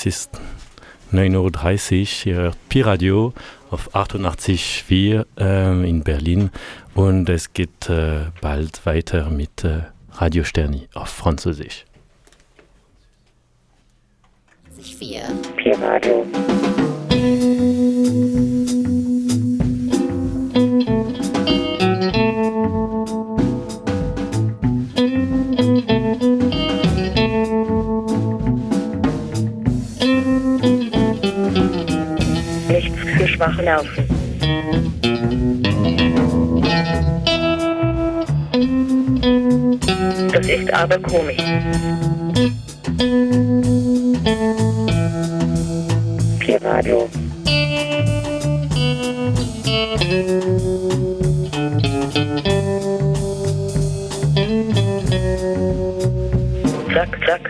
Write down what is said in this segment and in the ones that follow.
es ist 9:30 Uhr, ihr hört Pi-Radio auf 88,4 in Berlin und es geht bald weiter mit Radio Sterni auf Französisch. 4 Pi-Radio. Nichts für schwache Nerven. Das ist aber komisch. Pi-Radio. Zack, zack.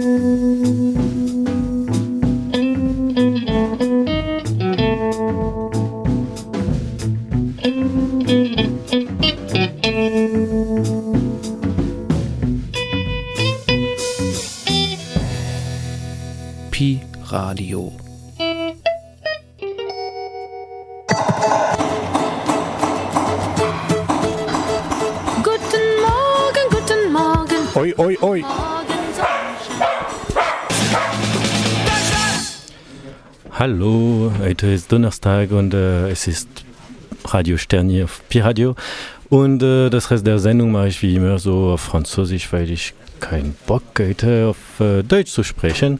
Pi-Radio. Guten Morgen. Oi, oi, oi. Hallo, heute ist Donnerstag und es ist Radio Sterni auf Pi-Radio und das Rest der Sendung mache ich wie immer so auf Französisch, weil ich keinen Bock heute auf Deutsch zu sprechen.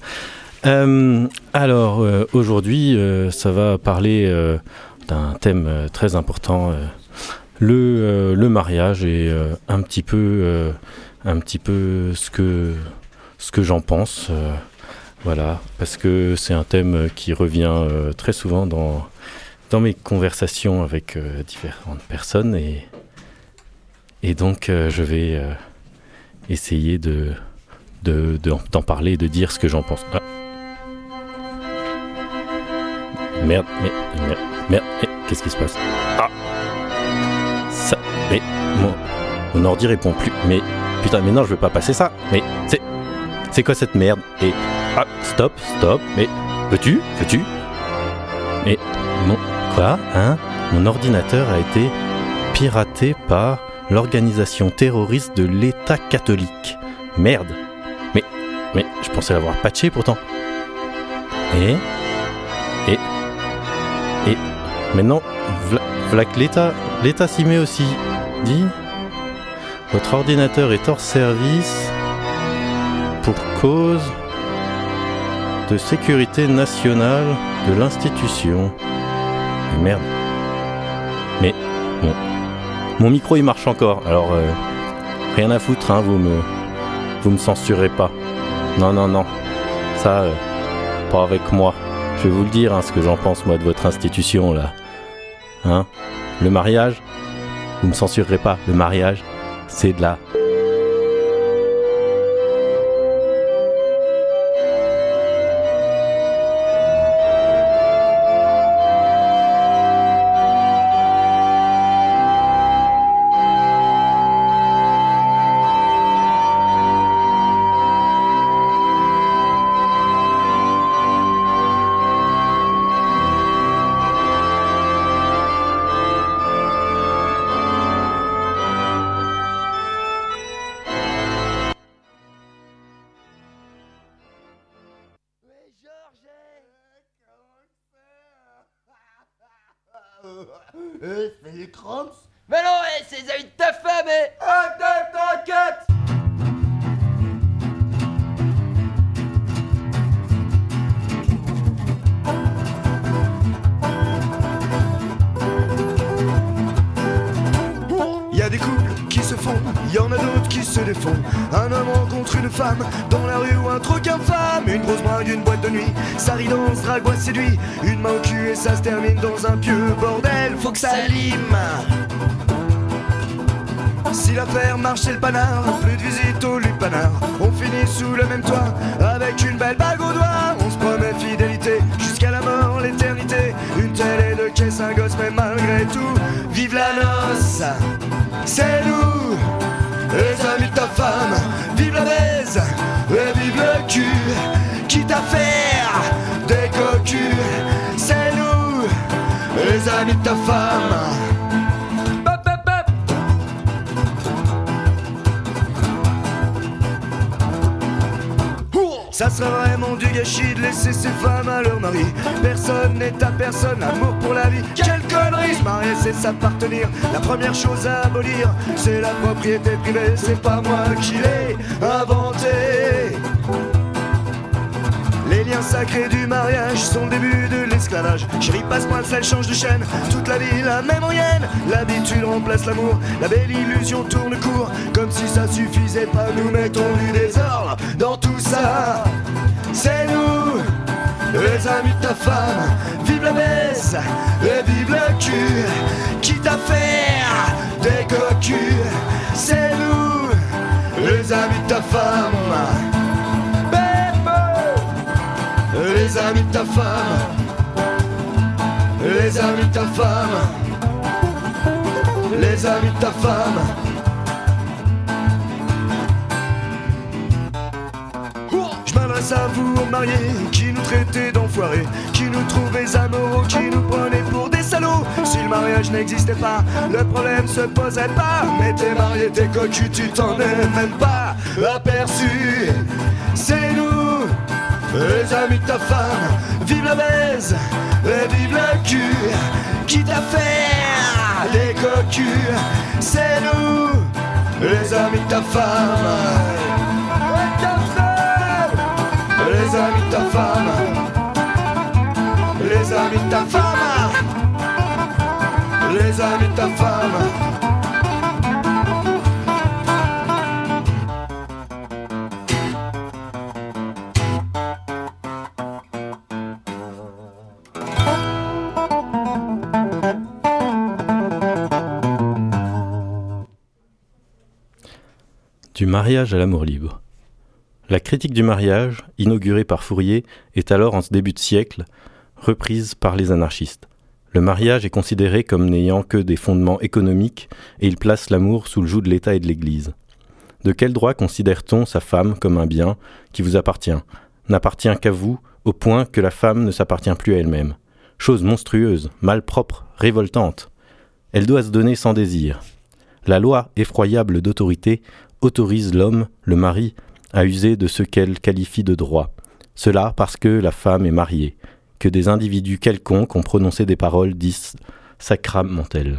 Alors aujourd'hui ça va parler d'un thème très important, le mariage et un petit peu ce que j'en pense, voilà, parce que c'est un thème qui revient très souvent dans mes conversations avec différentes personnes et donc je vais essayer d'en parler, de dire ce que j'en pense. Ah. Merde, qu'est-ce qui se passe? Ah, ça, mais mon ordi répond plus. Mais putain, mais non, je veux pas passer ça. Mais c'est quoi cette merde? Et ah, stop. Mais veux-tu? Mais non, quoi? Hein? Mon ordinateur a été piraté par l'organisation terroriste de l'État catholique. Merde. Mais je pensais l'avoir patché pourtant. Et maintenant, v'là que l'État s'y met aussi. Dit, votre ordinateur est hors service pour cause de sécurité nationale de l'institution. Et merde. Mais bon, mon micro il marche encore, alors rien à foutre, hein, vous me censurez pas. Non, ça, pas avec moi. Je vais vous le dire, hein, ce que j'en pense moi de votre institution là. Hein, le mariage, vous me censurerez pas. Le mariage, c'est de la... C'est les cramps. Mais non, c'est les amis de ta femme, t'inquiète. Y a des couples qui se font, y en a d'autres qui se défont. Un homme rencontre une femme dans la rue ou un truc infâme. Une grosse bringue, une boîte de nuit, ça rit, danse, drague, séduit. Une main au cul et ça se termine dans un pieux bordel. Faut que ça lime. Si l'affaire marche c'est le panard, plus de visite au lupanard. On finit sous le même toit, avec une belle bague au doigt. On se promet fidélité, jusqu'à la mort, l'éternité. Une télé de caisse, un gosse, mais malgré tout, vive la noce. C'est nous, les amis de ta femme. Vive la baise, et vive le cul. quitte à faire des cocus. C'est nous, les amis de ta femme. Ça serait vraiment du gâchis de laisser ces femmes à leur mari. Personne n'est à personne, l'amour pour la vie. Quelle connerie, se marier c'est s'appartenir. La première chose à abolir, c'est la propriété privée. C'est pas moi qui l'ai inventé. Les liens sacrés du mariage sont le début de l'esclavage. Chérie, passe-moi le sel, change de chaîne. Toute la vie, la même moyenne. L'habitude remplace l'amour. La belle illusion tourne court. Comme si ça suffisait pas, nous mettons du désordre dans tout ça. C'est nous, les amis de ta femme. Vive la baisse et vive le cul. Quitte à faire des cocus. C'est nous, les amis de ta femme. Les amis de ta femme, les amis de ta femme, les amis de ta femme. Je m'adresse à vous, mariés, qui nous traitez d'enfoirés, qui nous trouvez amoureux, qui nous prenez pour des salauds. Si le mariage n'existait pas, le problème se poserait pas. Mais t'es marié, t'es cocu, tu t'en es même pas aperçu. C'est nous, les amis de ta femme, vive la baise et vive le cul. Quitte à faire des cocus, c'est nous, les amis de ta femme. Les amis de ta femme, les amis de ta femme, les amis de ta femme. Du mariage à l'amour libre. La critique du mariage, inaugurée par Fourier, est alors en ce début de siècle reprise par les anarchistes. Le mariage est considéré comme n'ayant que des fondements économiques et il place l'amour sous le joug de l'État et de l'Église. De quel droit considère-t-on sa femme comme un bien qui vous appartient, n'appartient qu'à vous, au point que la femme ne s'appartient plus à elle-même? Chose monstrueuse, malpropre, révoltante. Elle doit se donner sans désir. La loi effroyable d'autorité autorise l'homme, le mari, à user de ce qu'elle qualifie de droit. Cela parce que la femme est mariée, que des individus quelconques ont prononcé des paroles dites sacramentelles.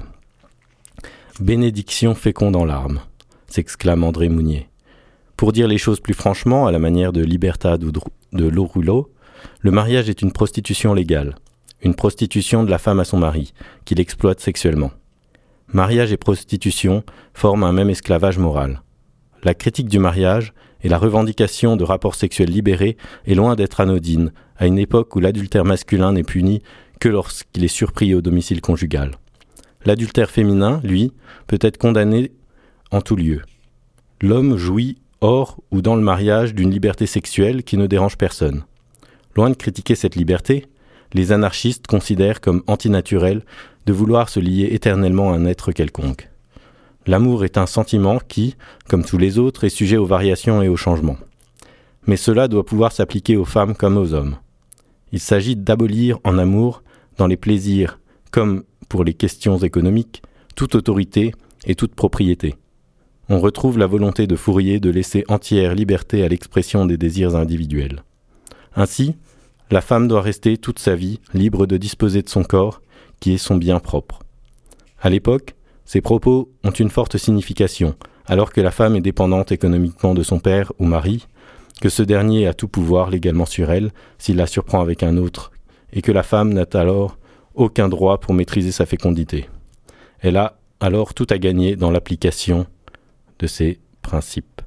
Bénédiction féconde en larmes, s'exclame André Mounier. Pour dire les choses plus franchement, à la manière de Libertad ou de Lorulot, le mariage est une prostitution légale, une prostitution de la femme à son mari, qui l'exploite sexuellement. Mariage et prostitution forment un même esclavage moral. La critique du mariage et la revendication de rapports sexuels libérés est loin d'être anodine, à une époque où l'adultère masculin n'est puni que lorsqu'il est surpris au domicile conjugal. L'adultère féminin, lui, peut être condamné en tout lieu. L'homme jouit hors ou dans le mariage d'une liberté sexuelle qui ne dérange personne. Loin de critiquer cette liberté, les anarchistes considèrent comme antinaturel de vouloir se lier éternellement à un être quelconque. L'amour est un sentiment qui, comme tous les autres, est sujet aux variations et aux changements. Mais cela doit pouvoir s'appliquer aux femmes comme aux hommes. Il s'agit d'abolir en amour, dans les plaisirs comme pour les questions économiques, toute autorité et toute propriété. On retrouve la volonté de Fourier de laisser entière liberté à l'expression des désirs individuels. Ainsi, la femme doit rester toute sa vie libre de disposer de son corps, qui est son bien propre. À l'époque, ces propos ont une forte signification, alors que la femme est dépendante économiquement de son père ou mari, que ce dernier a tout pouvoir légalement sur elle s'il la surprend avec un autre, et que la femme n'a alors aucun droit pour maîtriser sa fécondité. Elle a alors tout à gagner dans l'application de ces principes.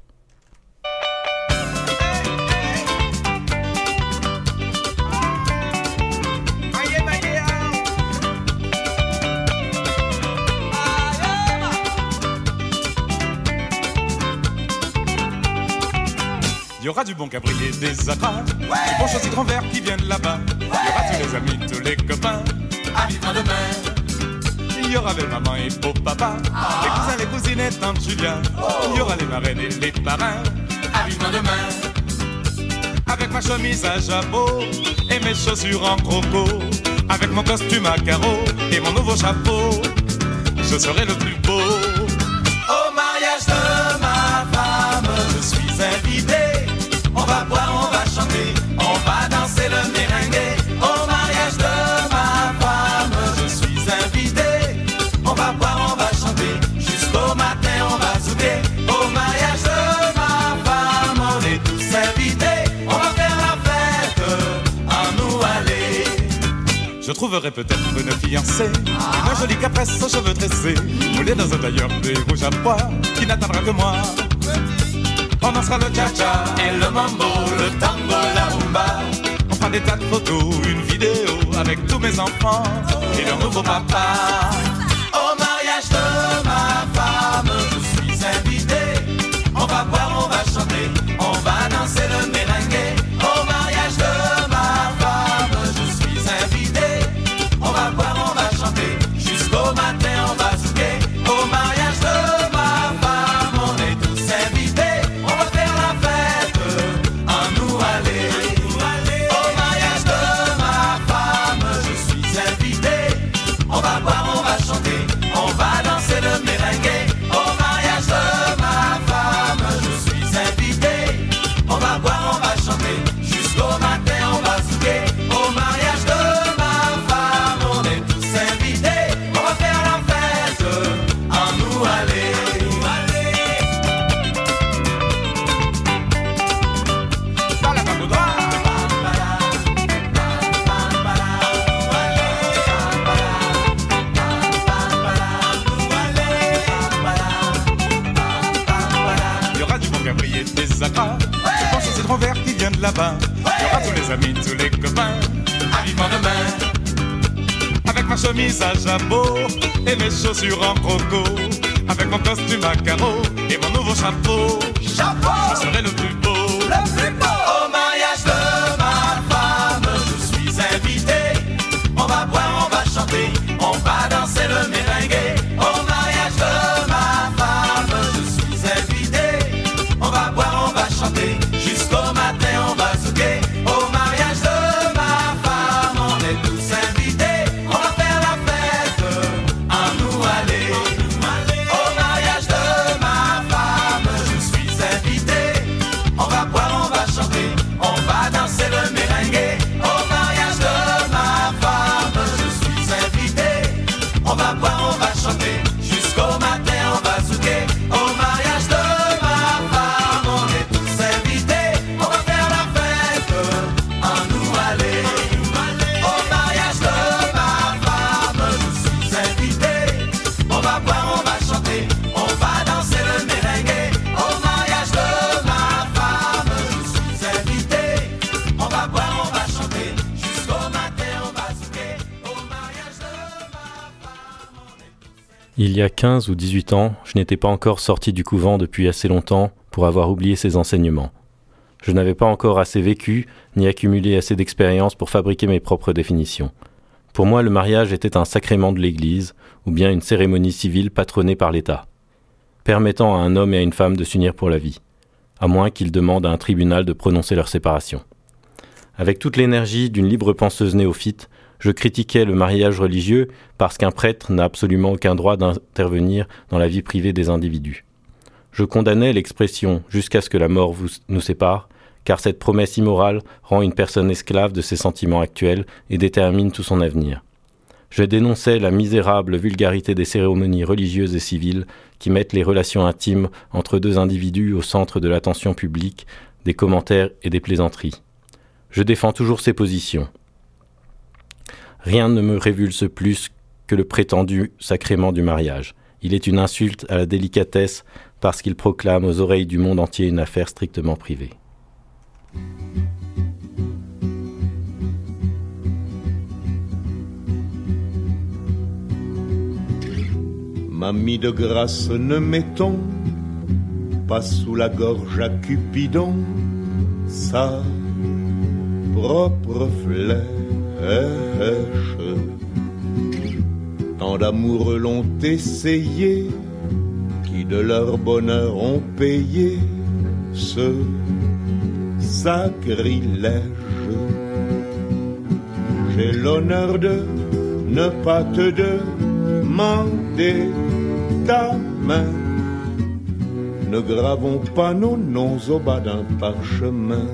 Il y aura du bon cabrier, des acras, des bons choses et grands verres qui viennent là-bas. Il y aura tous les amis, tous les copains, à vivre demain. Il y aura belle maman et beau papa, les cousins, les cousines et tante Julia. Il y aura les marraines et les parrains, à vivre demain. avec ma chemise à jabot et mes chaussures en croco, avec mon costume à carreaux et mon nouveau chapeau, je serai le plus beau. Au mariage de ma femme, je suis invité. On va boire, on va chanter, on va danser le merengue. Au mariage de ma femme, je suis invité. On va boire, on va chanter, jusqu'au matin on va zouker. Au mariage de ma femme, on est tous invités. On va faire la fête, à nous aller. Je trouverai peut-être une fiancée, une jolie capresse aux cheveux tressés, moulée dans un tailleur des rouges à pois, qui n'attendra que moi. On dansera le cha-cha et le mambo, le tango, la rumba. On fera des tas de photos, une vidéo avec tous mes enfants et leur nouveau papa. Au mariage de ma femme, je suis invité. On va boire, on va chanter, on va danser le merengue. Au mariage de ma femme, je suis invité. On va boire, on va chanter, jusqu'au matin on va zouker. Au mariage de ma femme, on est tous invités. On va faire la fête, à nous aller. Au mariage de ma femme, je suis invité. On va boire, on va chanter, on va danser le merengue. Au mariage de ma femme, je suis invité. On va boire, on va chanter, jusqu'au matin on va zouker. Au mariage de ma femme, on est tous invités. On va faire la fête, à nous aller. Dans la bande au doigt. Il y aura du bon Gabriel, des acras. Je pense au citron vert qui vient de là-bas. Il y aura tous les amis, tous les copains, à vivant demain. Avec ma chemise à jabot et mes chaussures en croco, avec mon costume à carreaux et mon nouveau chapeau, je serai le plus beau. Au mariage de ma femme, je suis invité. On va boire, on va chanter, on va danser le merengue. Au mariage de ma femme, je suis invité. On va boire, on va chanter, jusqu'au matin on va zouker. Au mariage de ma femme, on est tous invités. On va faire la fête, à nous aller. Au mariage de ma femme, je suis invité. On va boire, on va chanter, on va danser le merengue. Au mariage de ma femme, je suis invité. On va boire, on va chanter, jusqu'au matin on va zouker. Au mariage de ma femme, on est tous invités. On va faire la fête, à nous aller. Au mariage de ma femme, je suis invité. On va boire, on va chanter, on va danser le merengue. Au mariage de ma femme, je suis invité. On va boire, on va chanter, jusqu'au matin on va zouker. Au mariage de ma femme, on est tous invités. Il y a 15 ou 18 ans, je n'étais pas encore sorti du couvent depuis assez longtemps pour avoir oublié ses enseignements. Je n'avais pas encore assez vécu, ni accumulé assez d'expérience pour fabriquer mes propres définitions. Pour moi, le mariage était un sacrement de l'Église, ou bien une cérémonie civile patronnée par l'État, permettant à un homme et à une femme de s'unir pour la vie, à moins qu'ils demandent à un tribunal de prononcer leur séparation. Avec toute l'énergie d'une libre penseuse néophyte, je critiquais le mariage religieux parce qu'un prêtre n'a absolument aucun droit d'intervenir dans la vie privée des individus. Je condamnais l'expression « jusqu'à ce que la mort nous sépare », car cette promesse immorale rend une personne esclave de ses sentiments actuels et détermine tout son avenir. Je dénonçais la misérable vulgarité des cérémonies religieuses et civiles qui mettent les relations intimes entre deux individus au centre de l'attention publique, des commentaires et des plaisanteries. Je défends toujours ces positions. Rien ne me révulse plus que le prétendu sacrement du mariage. Il est une insulte à la délicatesse parce qu'il proclame aux oreilles du monde entier une affaire strictement privée. Mamie de grâce, ne mettons pas sous la gorge à Cupidon sa propre flèche. Tant d'amoureux l'ont essayé, qui de leur bonheur ont payé ce sacrilège. J'ai l'honneur de ne pas te demander ta main. Ne gravons pas nos noms au bas d'un parchemin.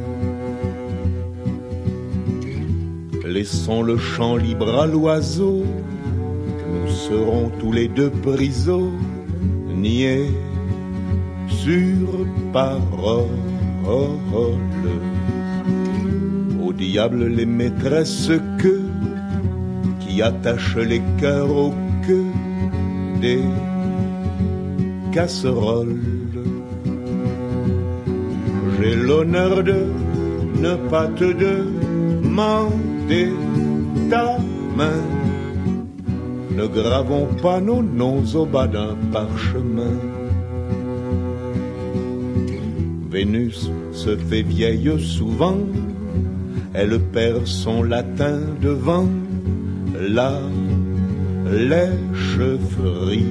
Laissons le champ libre à l'oiseau. Nous serons tous les deux prisonniers sur parole. Au diable les maîtresses qui attachent les cœurs aux queues des casseroles. J'ai l'honneur de ne pas te demander ta main. Ne gravons pas nos noms au bas d'un parchemin. Vénus se fait vieille souvent, elle perd son latin devant la lèche-frite.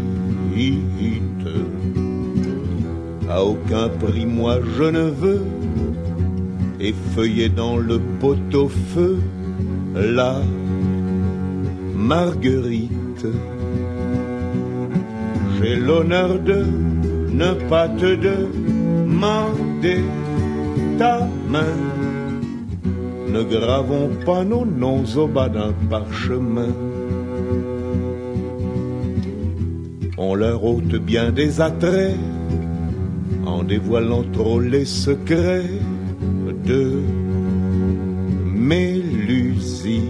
À aucun prix moi je ne veux effeuiller dans le pot-au-feu la marguerite. J'ai l'honneur de ne pas te demander ta main. Ne gravons pas nos noms au bas d'un parchemin. On leur ôte bien des attraits en dévoilant trop les secrets de Mélusine.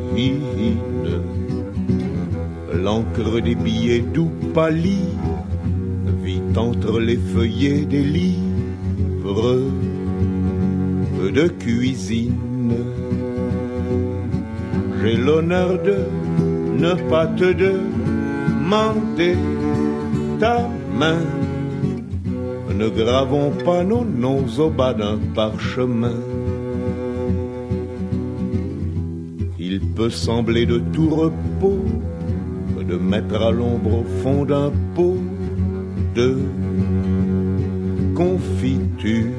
L'encre des billets doux pâlit vit entre les feuillets des livres de cuisine. J'ai l'honneur de ne pas te demander ta main. Ne gravons pas nos noms au bas d'un parchemin. Il peut sembler de tout repos de mettre à l'ombre au fond d'un pot de confiture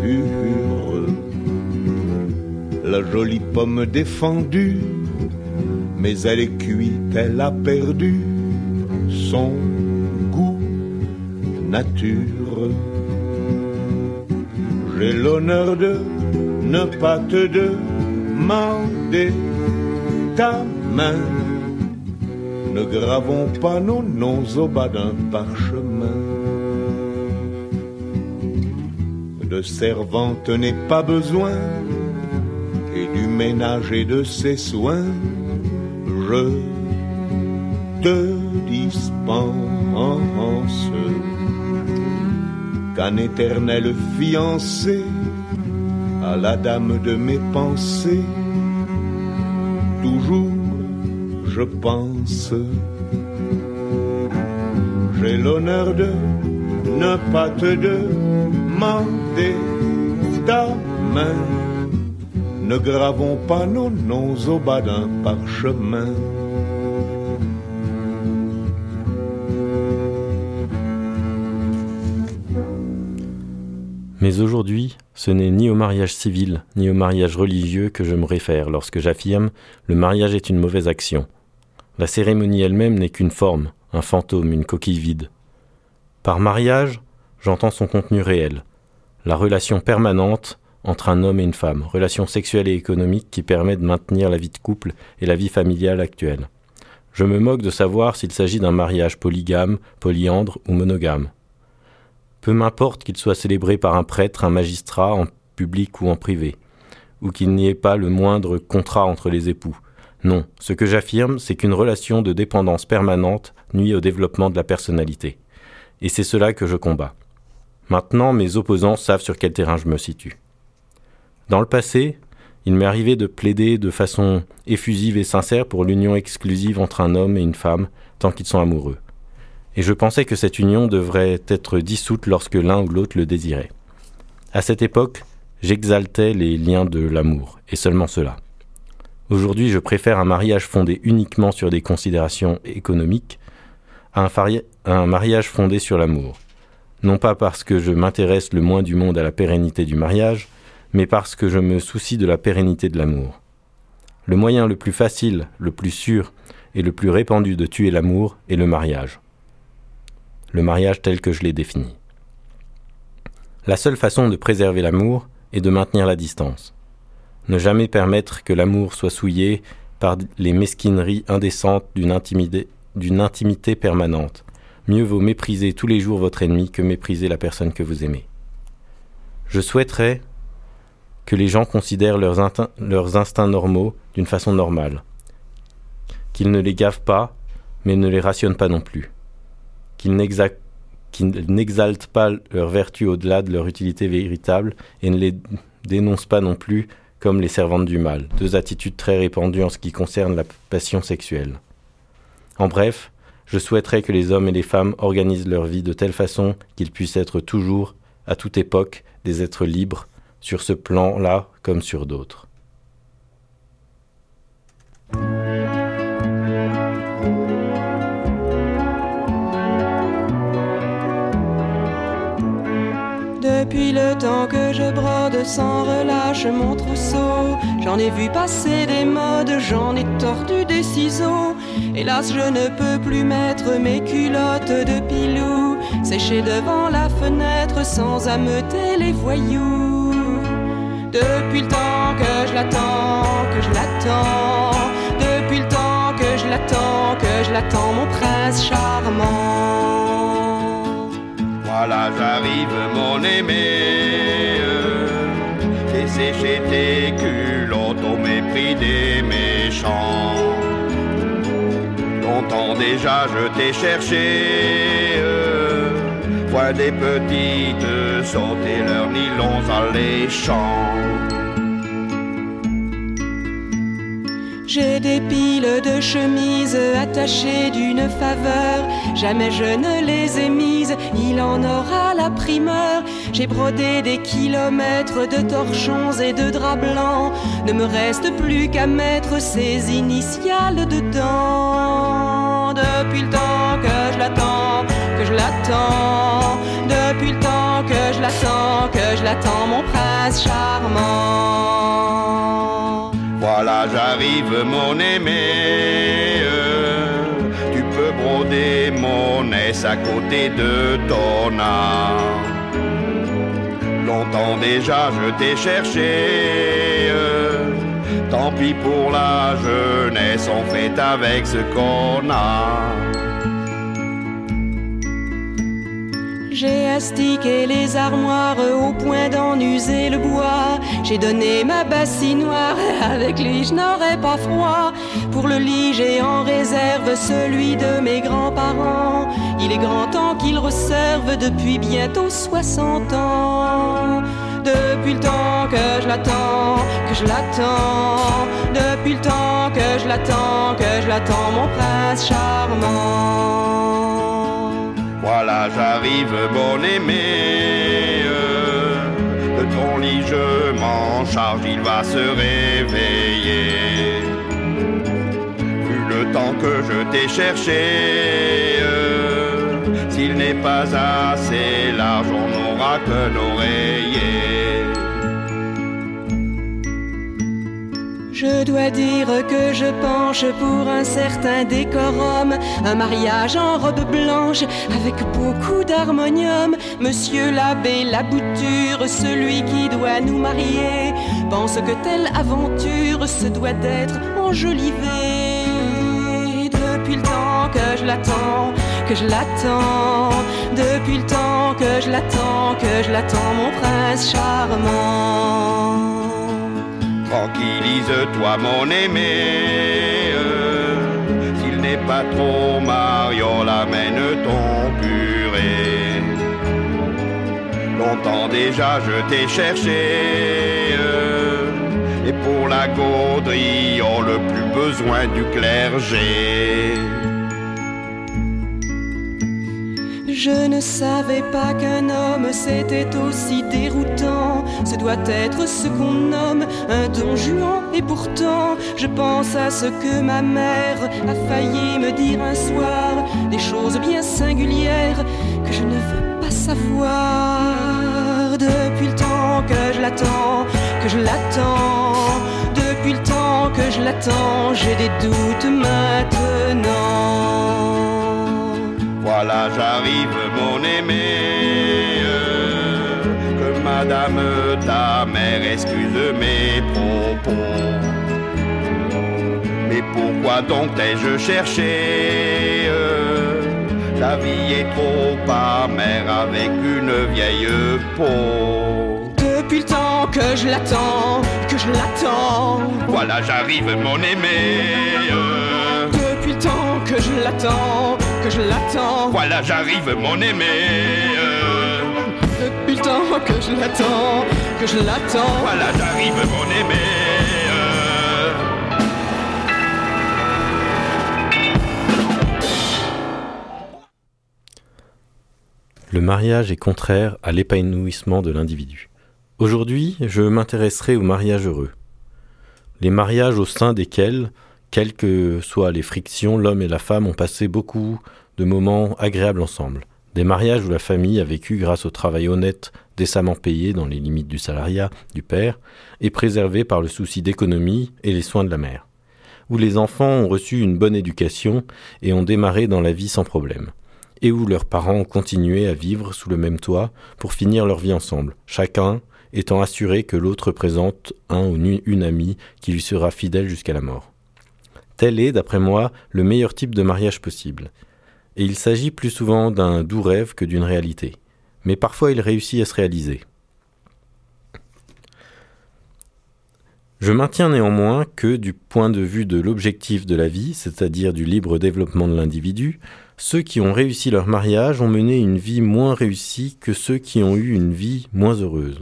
la jolie pomme défendue, mais elle est cuite, elle a perdu son goût nature. J'ai l'honneur de ne pas te demander ta main. Ne gravons pas nos noms au bas d'un parchemin. De servante n'est pas besoin, et du ménage et de ses soins, je te dispense. Qu'un éternel fiancé à la dame de mes pensées, toujours je pense. J'ai l'honneur de ne pas te demander ta main. Ne gravons pas nos noms au bas d'un parchemin. Mais aujourd'hui, ce n'est ni au mariage civil, ni au mariage religieux que je me réfère lorsque j'affirme « le mariage est une mauvaise action ». La cérémonie elle-même n'est qu'une forme, un fantôme, une coquille vide. Par mariage, j'entends son contenu réel, la relation permanente entre un homme et une femme, relation sexuelle et économique qui permet de maintenir la vie de couple et la vie familiale actuelle. Je me moque de savoir s'il s'agit d'un mariage polygame, polyandre ou monogame. Peu m'importe qu'il soit célébré par un prêtre, un magistrat, en public ou en privé, ou qu'il n'y ait pas le moindre contrat entre les époux. Non, ce que j'affirme, c'est qu'une relation de dépendance permanente nuit au développement de la personnalité. Et c'est cela que je combats. Maintenant, mes opposants savent sur quel terrain je me situe. Dans le passé, il m'est arrivé de plaider de façon effusive et sincère pour l'union exclusive entre un homme et une femme tant qu'ils sont amoureux. Et je pensais que cette union devrait être dissoute lorsque l'un ou l'autre le désirait. À cette époque, j'exaltais les liens de l'amour, et seulement cela. Aujourd'hui, je préfère un mariage fondé uniquement sur des considérations économiques à un mariage fondé sur l'amour. Non pas parce que je m'intéresse le moins du monde à la pérennité du mariage, mais parce que je me soucie de la pérennité de l'amour. Le moyen le plus facile, le plus sûr et le plus répandu de tuer l'amour est le mariage. Le mariage tel que je l'ai défini. La seule façon de préserver l'amour est de maintenir la distance. Ne jamais permettre que l'amour soit souillé par les mesquineries indécentes d'une intimité permanente. Mieux vaut mépriser tous les jours votre ennemi que mépriser la personne que vous aimez. Je souhaiterais que les gens considèrent leurs instincts normaux d'une façon normale, qu'ils ne les gavent pas, mais ne les rationnent pas non plus, qu'ils n'exaltent pas leur vertu au-delà de leur utilité véritable et ne les dénoncent pas non plus comme les servantes du mal, deux attitudes très répandues en ce qui concerne la passion sexuelle. En bref, je souhaiterais que les hommes et les femmes organisent leur vie de telle façon qu'ils puissent être toujours, à toute époque, des êtres libres, sur ce plan-là comme sur d'autres. Depuis le temps que je brode sans relâche mon trousseau, j'en ai vu passer des modes, j'en ai tordu des ciseaux. Hélas, je ne peux plus mettre mes culottes de pilou, sécher devant la fenêtre sans ameuter les voyous. Depuis le temps que je l'attends, que je l'attends, depuis le temps que je l'attends, que je l'attends, mon prince charmant. Voilà, j'arrive, mon aimé, dessécher tes culottes au mépris des méchants. Longtemps déjà je t'ai cherché, vois des petites sauter leurs nylons alléchants. J'ai des piles de chemises attachées d'une faveur, jamais je ne les ai mises, il en aura la primeur. J'ai brodé des kilomètres de torchons et de draps blancs, ne me reste plus qu'à mettre ces initiales dedans. Depuis le temps que je l'attends, que je l'attends, depuis le temps que je l'attends, que je l'attends, mon prince charmant. Voilà, j'arrive, mon aimé, tu peux broder mon aisse à côté de ton âme. Longtemps déjà je t'ai cherché, tant pis pour la jeunesse, on fait avec ce qu'on a. J'ai astiqué les armoires au point d'en user le bois. J'ai donné ma bassinoire, avec lui je n'aurais pas froid. Pour le lit j'ai en réserve celui de mes grands-parents. Il est grand temps qu'il reserve depuis bientôt 60 ans. Depuis le temps que je l'attends, que je l'attends, depuis le temps que je l'attends, mon prince charmant. Voilà, j'arrive, mon aimé, de ton lit je m'en charge, il va se réveiller. Vu le temps que je t'ai cherché, s'il n'est pas assez large, on n'aura qu'un oreiller. Je dois dire que je penche pour un certain décorum, un mariage en robe blanche avec beaucoup d'harmonium. Monsieur l'abbé Labouture, celui qui doit nous marier, pense que telle aventure se doit d'être enjolivée. Depuis le temps que je l'attends, que je l'attends, depuis le temps que je l'attends, mon prince charmant. Tranquillise-toi, mon aimé, s'il n'est pas trop mariole, amène ton purée. Longtemps déjà je t'ai cherché, et pour la gaudrie, on n'a plus besoin du clergé. Je ne savais pas qu'un homme c'était aussi déroutant. Ce doit être ce qu'on nomme un don Juan. Et pourtant je pense à ce que ma mère a failli me dire un soir, des choses bien singulières que je ne veux pas savoir. Depuis le temps que je l'attends, que je l'attends. Depuis le temps que je l'attends, j'ai des doutes maintenant. Voilà, j'arrive, mon aimé. Que madame ta mère excuse mes propos. Mais pourquoi donc t'ai-je cherché? La vie est trop amère avec une vieille peau. Depuis le temps que je l'attends, que je l'attends. Voilà, j'arrive, mon aimé. Depuis le temps que je l'attends, que je l'attends. Voilà, j'arrive, mon aimé. Depuis le temps que je l'attends, que je l'attends. Voilà, j'arrive, mon aimé. Le mariage est contraire à l'épanouissement de l'individu. Aujourd'hui, je m'intéresserai aux mariages heureux. Les mariages au sein desquels, quelles que soient les frictions, l'homme et la femme ont passé beaucoup de moments agréables ensemble. Des mariages où la famille a vécu grâce au travail honnête, décemment payé dans les limites du salariat du père, et préservé par le souci d'économie et les soins de la mère. Où les enfants ont reçu une bonne éducation et ont démarré dans la vie sans problème. Et où leurs parents ont continué à vivre sous le même toit pour finir leur vie ensemble, chacun étant assuré que l'autre présente un ou une amie qui lui sera fidèle jusqu'à la mort. Tel est, d'après moi, le meilleur type de mariage possible. Et il s'agit plus souvent d'un doux rêve que d'une réalité. Mais parfois il réussit à se réaliser. Je maintiens néanmoins que, du point de vue de l'objectif de la vie, c'est-à-dire du libre développement de l'individu, ceux qui ont réussi leur mariage ont mené une vie moins réussie que ceux qui ont eu une vie moins heureuse.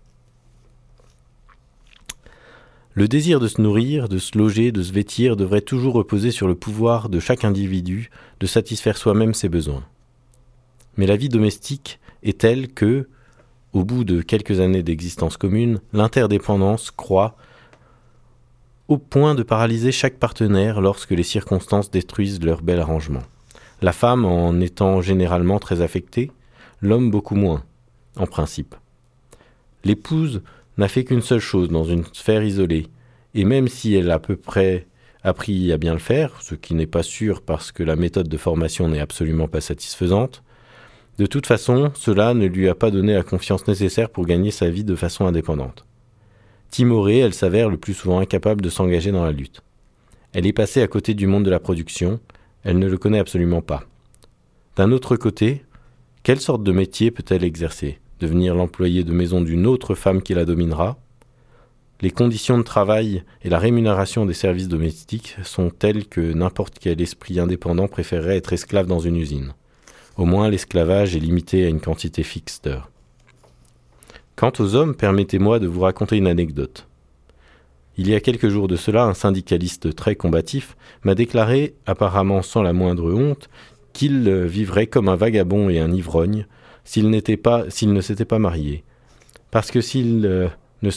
Le désir de se nourrir, de se loger, de se vêtir devrait toujours reposer sur le pouvoir de chaque individu de satisfaire soi-même ses besoins. Mais la vie domestique est telle que, au bout de quelques années d'existence commune, l'interdépendance croît au point de paralyser chaque partenaire lorsque les circonstances détruisent leur bel arrangement. La femme en étant généralement très affectée, l'homme beaucoup moins, en principe. L'épouse n'a fait qu'une seule chose dans une sphère isolée, et même si elle a à peu près appris à bien le faire, ce qui n'est pas sûr parce que la méthode de formation n'est absolument pas satisfaisante, de toute façon, cela ne lui a pas donné la confiance nécessaire pour gagner sa vie de façon indépendante. Timorée, elle s'avère le plus souvent incapable de s'engager dans la lutte. Elle est passée à côté du monde de la production, elle ne le connaît absolument pas. D'un autre côté, quelle sorte de métier peut-elle exercer ? Devenir l'employé de maison d'une autre femme qui la dominera ? Les conditions de travail et la rémunération des services domestiques sont telles que n'importe quel esprit indépendant préférerait être esclave dans une usine. Au moins, l'esclavage est limité à une quantité fixe d'heures. Quant aux hommes, permettez-moi de vous raconter une anecdote. Il y a quelques jours de cela, un syndicaliste très combatif m'a déclaré, apparemment sans la moindre honte, qu'il vivrait comme un vagabond et un ivrogne s'il ne s'était pas marié, parce qu'il ne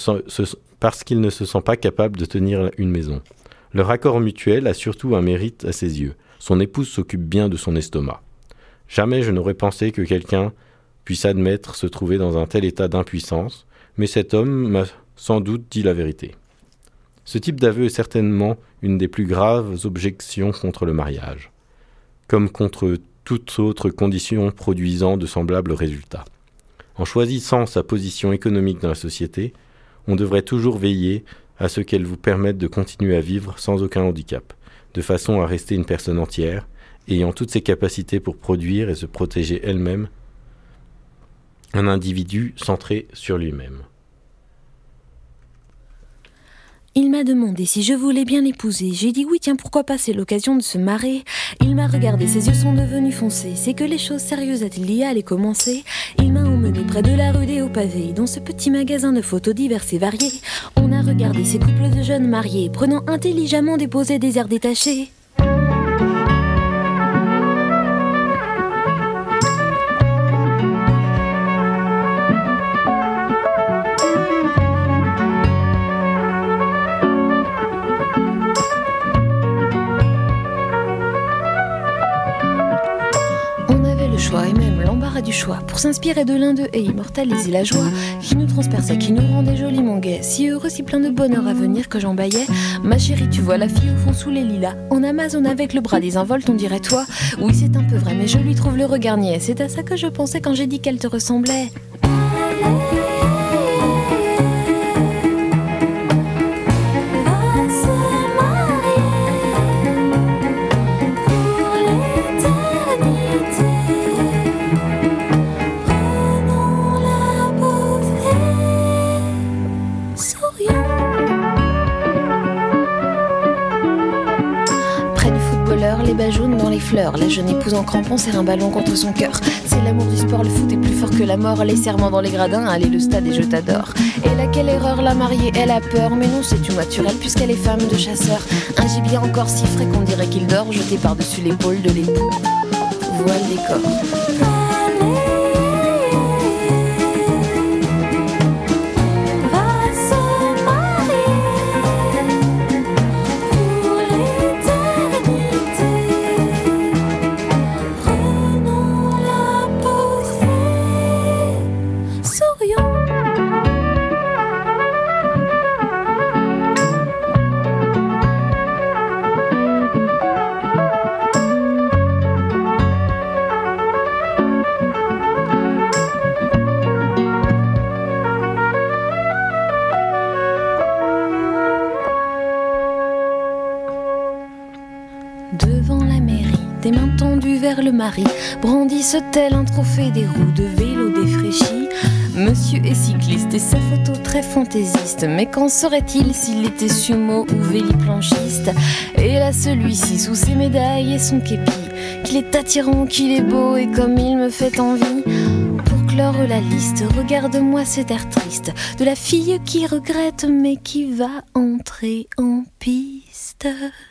se sent pas capable de tenir une maison. Leur accord mutuel a surtout un mérite à ses yeux. Son épouse s'occupe bien de son estomac. Jamais je n'aurais pensé que quelqu'un puisse admettre se trouver dans un tel état d'impuissance, mais cet homme m'a sans doute dit la vérité. Ce type d'aveu est certainement une des plus graves objections contre le mariage, comme contre toute autre condition produisant de semblables résultats. En choisissant sa position économique dans la société, on devrait toujours veiller à ce qu'elle vous permette de continuer à vivre sans aucun handicap, de façon à rester une personne entière, ayant toutes ses capacités pour produire et se protéger elle-même, un individu centré sur lui-même. Il m'a demandé si je voulais bien l'épouser. J'ai dit oui, tiens, pourquoi pas, c'est l'occasion de se marrer. Il m'a regardé, ses yeux sont devenus foncés. C'est que les choses sérieuses a-t-il dit allaient commencer. Il m'a emmené près de la rue des Hauts-Pavés, dans ce petit magasin de photos diverses et variées. On a regardé ces couples de jeunes mariés, prenant intelligemment des poses et des airs détachés. Et même l'embarras du choix pour s'inspirer de l'un d'eux et immortaliser la joie qui nous transperçait, qui nous rendait joliment gais, si heureux, si plein de bonheur à venir que j'en bâillais. Ma chérie, tu vois la fille au fond sous les lilas, en Amazon avec le bras désinvolte, on dirait toi. Oui, c'est un peu vrai, mais je lui trouve le regard niais. C'est à ça que je pensais quand j'ai dit qu'elle te ressemblait. Les bas jaunes dans les fleurs, la jeune épouse en crampons serre un ballon contre son cœur. C'est l'amour du sport, le foot est plus fort que la mort. Les serments dans les gradins, allez le stade et je t'adore. Et là quelle erreur, la mariée elle a peur. Mais non c'est tout naturel puisqu'elle est femme de chasseur. Un gibier encore si frais qu'on dirait qu'il dort, jeté par-dessus l'épaule de l'époux. Voile les corps. Le mari brandissent tel un trophée des roues de vélo défraîchies. Monsieur est cycliste et sa photo très fantaisiste. Mais qu'en serait-il s'il était sumo ou véliplanchiste? Et là celui-ci sous ses médailles et son képi, qu'il est attirant, qu'il est beau et comme il me fait envie. Pour clore la liste, regarde-moi cet air triste de la fille qui regrette mais qui va entrer en piste.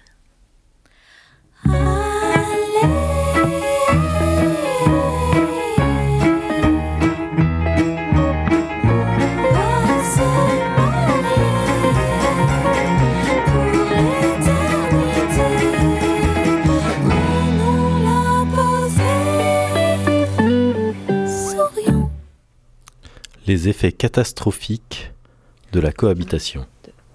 Les effets catastrophiques de la cohabitation.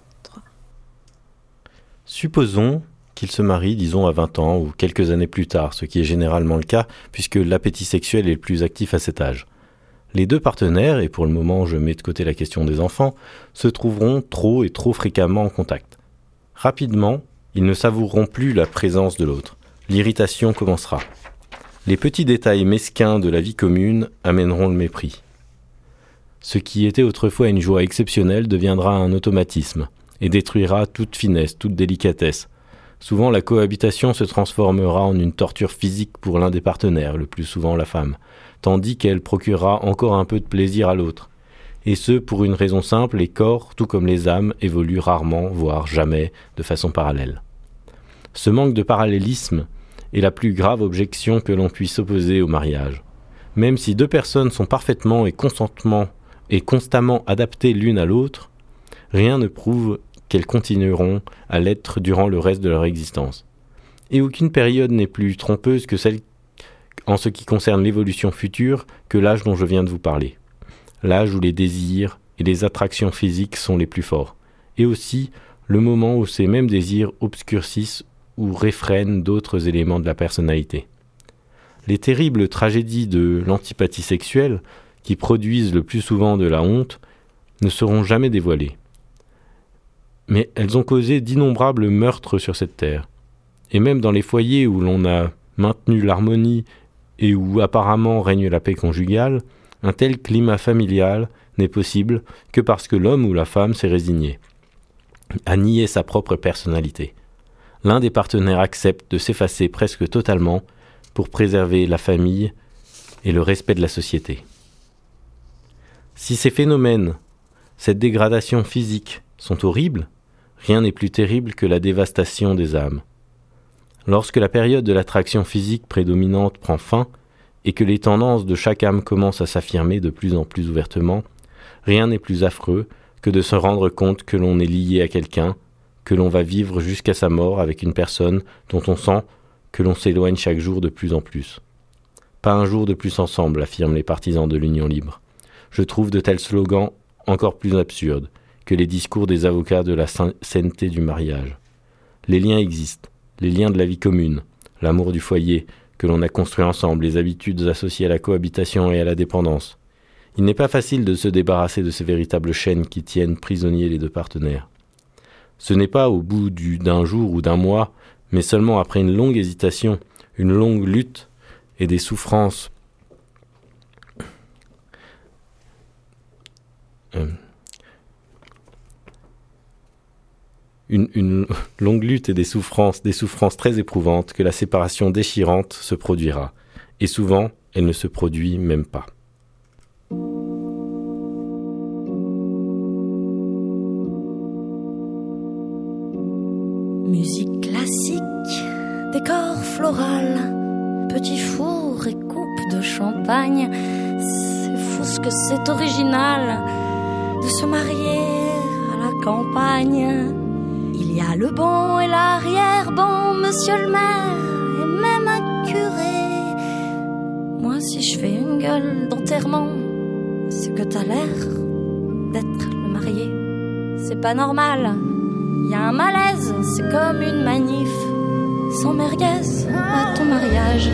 Supposons qu'ils se marient, disons, à 20 ans ou quelques années plus tard, ce qui est généralement le cas puisque l'appétit sexuel est le plus actif à cet âge. Les deux partenaires, et pour le moment je mets de côté la question des enfants, se trouveront trop et trop fréquemment en contact. Rapidement, ils ne savoureront plus la présence de l'autre. L'irritation commencera. Les petits détails mesquins de la vie commune amèneront le mépris. Ce qui était autrefois une joie exceptionnelle deviendra un automatisme et détruira toute finesse, toute délicatesse. Souvent, la cohabitation se transformera en une torture physique pour l'un des partenaires, le plus souvent la femme, tandis qu'elle procurera encore un peu de plaisir à l'autre. Et ce, pour une raison simple, les corps, tout comme les âmes, évoluent rarement, voire jamais, de façon parallèle. Ce manque de parallélisme est la plus grave objection que l'on puisse opposer au mariage. Même si deux personnes sont parfaitement et constamment adaptées l'une à l'autre, rien ne prouve qu'elles continueront à l'être durant le reste de leur existence. Et aucune période n'est plus trompeuse que celle en ce qui concerne l'évolution future que l'âge dont je viens de vous parler. L'âge où les désirs et les attractions physiques sont les plus forts, et aussi le moment où ces mêmes désirs obscurcissent ou réfrènent d'autres éléments de la personnalité. Les terribles tragédies de l'antipathie sexuelle, qui produisent le plus souvent de la honte, ne seront jamais dévoilées. Mais elles ont causé d'innombrables meurtres sur cette terre. Et même dans les foyers où l'on a maintenu l'harmonie et où apparemment règne la paix conjugale, un tel climat familial n'est possible que parce que l'homme ou la femme s'est résigné à nier sa propre personnalité. L'un des partenaires accepte de s'effacer presque totalement pour préserver la famille et le respect de la société. Si ces phénomènes, cette dégradation physique, sont horribles, rien n'est plus terrible que la dévastation des âmes. Lorsque la période de l'attraction physique prédominante prend fin et que les tendances de chaque âme commencent à s'affirmer de plus en plus ouvertement, rien n'est plus affreux que de se rendre compte que l'on est lié à quelqu'un, que l'on va vivre jusqu'à sa mort avec une personne dont on sent que l'on s'éloigne chaque jour de plus en plus. Pas un jour de plus ensemble, affirment les partisans de l'union libre. Je trouve de tels slogans encore plus absurdes que les discours des avocats de la sainteté du mariage. Les liens existent, les liens de la vie commune, l'amour du foyer que l'on a construit ensemble, les habitudes associées à la cohabitation et à la dépendance. Il n'est pas facile de se débarrasser de ces véritables chaînes qui tiennent prisonniers les deux partenaires. Ce n'est pas au bout d'un jour ou d'un mois, mais seulement après une longue hésitation, une longue lutte et des souffrances une longue lutte et des souffrances très éprouvantes que la séparation déchirante se produira. Et souvent, elle ne se produit même pas. Musique classique, décor floral, petit four et coupe de champagne. C'est fou ce que c'est original de se marier à la campagne. Il y a le bon et l'arrière-ban, monsieur le maire et même un curé. Moi, si je fais une gueule d'enterrement, c'est que t'as l'air d'être le marié. C'est pas normal, y a un malaise, c'est comme une manif sans merguez. À ton mariage,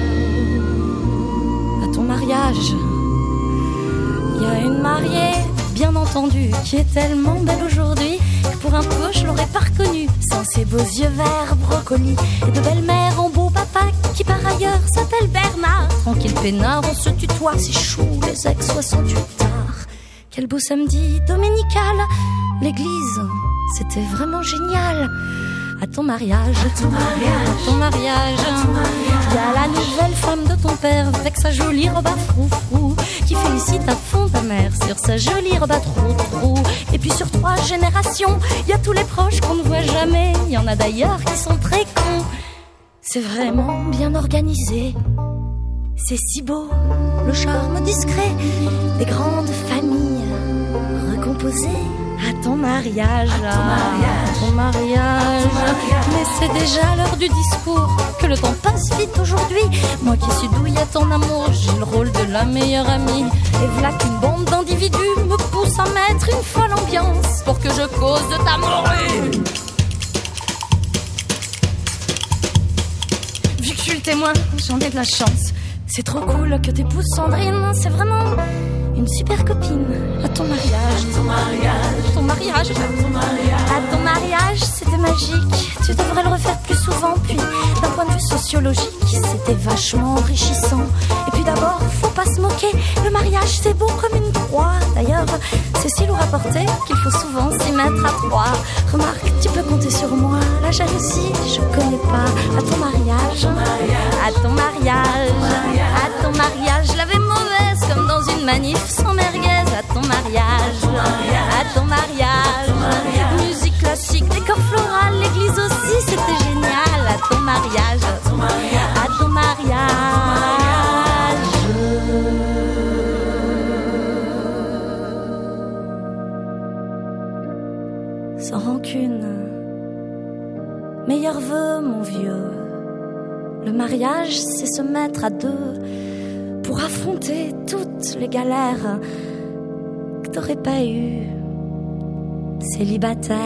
y a une mariée, bien entendu, qui est tellement belle aujourd'hui que pour un peu je l'aurais pas reconnue. Sans ses beaux yeux verts, brocolis et de belle-mère en beau papa qui par ailleurs s'appelle Bernard. Tranquille peinard, on se tutoie, c'est chou, les ex 68 tard. Quel beau samedi dominical, l'église, c'était vraiment génial. À ton mariage, y a la nouvelle femme de ton père avec sa jolie robe à froufrou qui félicite à fond ta mère sur sa jolie robe à trou-trou. Et puis sur 3 générations, y a tous les proches qu'on ne voit jamais. Y en a d'ailleurs qui sont très cons. C'est vraiment bien organisé. C'est si beau, le charme discret des grandes familles recomposées. À ton mariage, mais c'est déjà l'heure du discours, que le temps passe vite aujourd'hui. Moi qui suis douille à ton amour, j'ai le rôle de la meilleure amie. Et voilà qu'une bande d'individus me pousse à mettre une folle ambiance pour que je cause de ta morue. Vu que je suis le témoin, j'en ai de la chance. C'est trop cool que t'épouses Sandrine, c'est vraiment une super copine. À ton mariage, c'était magique. Tu devrais le refaire plus souvent. Puis d'un point de vue sociologique, c'était vachement enrichissant. Et puis d'abord, faut pas se moquer, le mariage c'est beau comme une croix. D'ailleurs, Cécile nous rapportait qu'il faut souvent s'y mettre à 3. Remarque, tu peux compter sur moi. La jalousie, je connais pas. À ton mariage, je l'avais mauvaise comme dans une manif sans merguez. À ton mariage, musique classique, décor floral, l'église aussi, c'était génial. À ton mariage, sans rancune, meilleur vœu, mon vieux. Le mariage, c'est se mettre à 2 pour affronter toutes les galères que t'aurais pas eues célibataire.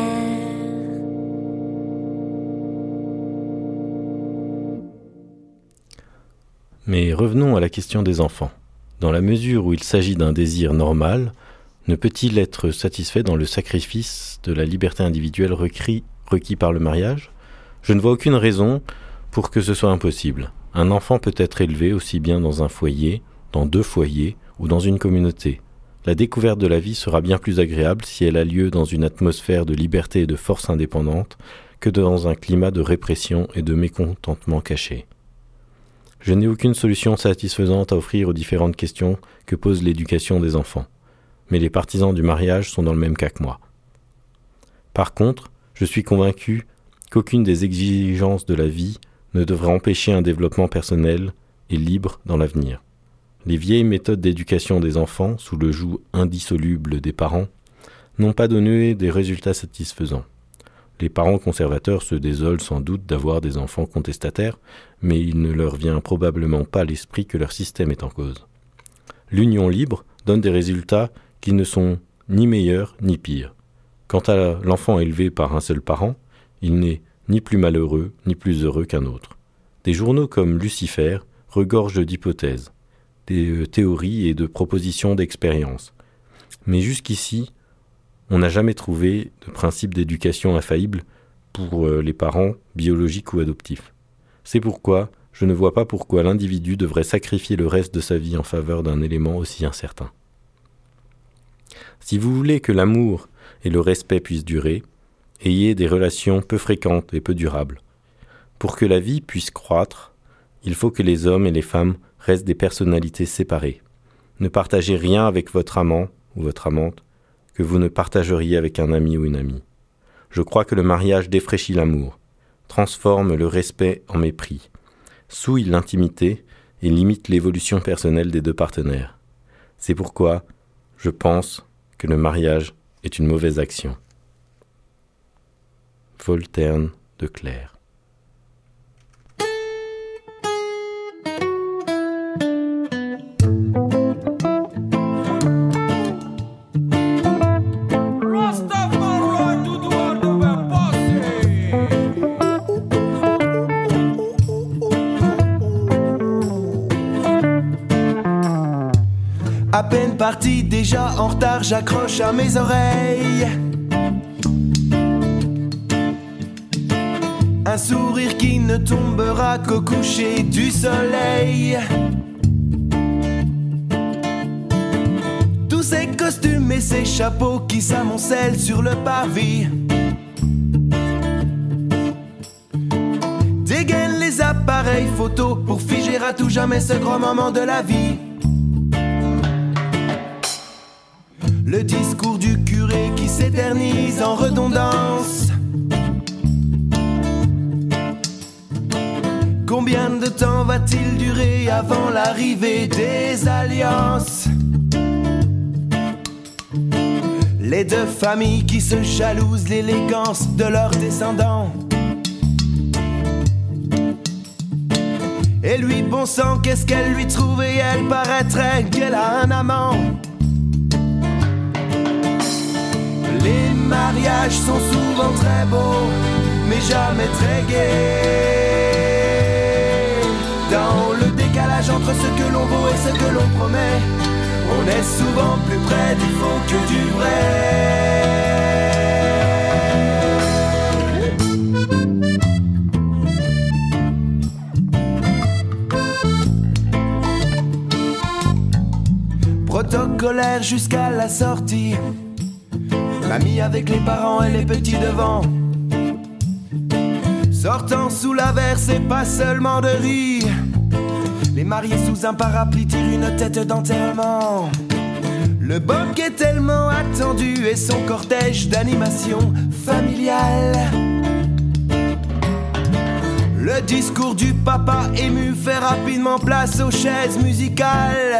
Mais revenons à la question des enfants. Dans la mesure où il s'agit d'un désir normal, ne peut-il être satisfait dans le sacrifice de la liberté individuelle requis par le mariage ? Je ne vois aucune raison pour que ce soit impossible. Un enfant peut être élevé aussi bien dans un foyer, dans 2 foyers ou dans une communauté. La découverte de la vie sera bien plus agréable si elle a lieu dans une atmosphère de liberté et de force indépendante que dans un climat de répression et de mécontentement caché. Je n'ai aucune solution satisfaisante à offrir aux différentes questions que pose l'éducation des enfants, mais les partisans du mariage sont dans le même cas que moi. Par contre, je suis convaincu qu'aucune des exigences de la vie ne devrait empêcher un développement personnel et libre dans l'avenir. Les vieilles méthodes d'éducation des enfants, sous le joug indissoluble des parents, n'ont pas donné des résultats satisfaisants. Les parents conservateurs se désolent sans doute d'avoir des enfants contestataires, mais il ne leur vient probablement pas à l'esprit que leur système est en cause. L'union libre donne des résultats qui ne sont ni meilleurs ni pires. Quant à l'enfant élevé par un seul parent, il n'est ni plus malheureux ni plus heureux qu'un autre. Des journaux comme Lucifer regorgent d'hypothèses, des théories et de propositions d'expérience. Mais jusqu'ici, on n'a jamais trouvé de principe d'éducation infaillible pour les parents biologiques ou adoptifs. C'est pourquoi je ne vois pas pourquoi l'individu devrait sacrifier le reste de sa vie en faveur d'un élément aussi incertain. Si vous voulez que l'amour et le respect puissent durer, ayez des relations peu fréquentes et peu durables. Pour que la vie puisse croître, il faut que les hommes et les femmes restent des personnalités séparées. Ne partagez rien avec votre amant ou votre amante que vous ne partageriez avec un ami ou une amie. Je crois que le mariage défraîchit l'amour, transforme le respect en mépris, souille l'intimité et limite l'évolution personnelle des deux partenaires. C'est pourquoi je pense que le mariage est une mauvaise action. Voltaire de Cleyre. À peine parti, déjà en retard, j'accroche à mes oreilles un sourire qui ne tombera qu'au coucher du soleil. Tous ces costumes et ces chapeaux qui s'amoncellent sur le parvis dégainent les appareils photo pour figer à tout jamais ce grand moment de la vie. Le discours du curé qui s'éternise en redondance. Combien de temps va-t-il durer avant l'arrivée des alliances? Les deux familles qui se jalousent l'élégance de leurs descendants. Et lui, bon sang, qu'est-ce qu'elle lui trouve? Et elle paraîtrait qu'elle a un amant. Les mariages sont souvent très beaux, mais jamais très gais. Dans le décalage entre ce que l'on vaut et ce que l'on promet, on est souvent plus près du faux que du vrai. Protocolaire jusqu'à la sortie, mamie avec les parents et les petits devant. Sortant sous l'averse, c'est pas seulement de rire. Les mariés sous un parapluie tirent une tête d'enterrement. Le boc est tellement attendu et son cortège d'animation familiale. Le discours du papa ému fait rapidement place aux chaises musicales.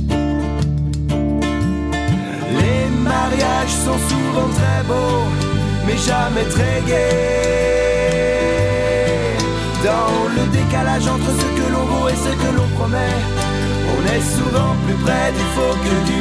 Les mariages sont souvent très beaux, mais jamais très gais. Dans le décalage entre ce que l'on vaut et ce que l'on promet, on est souvent plus près du faux que du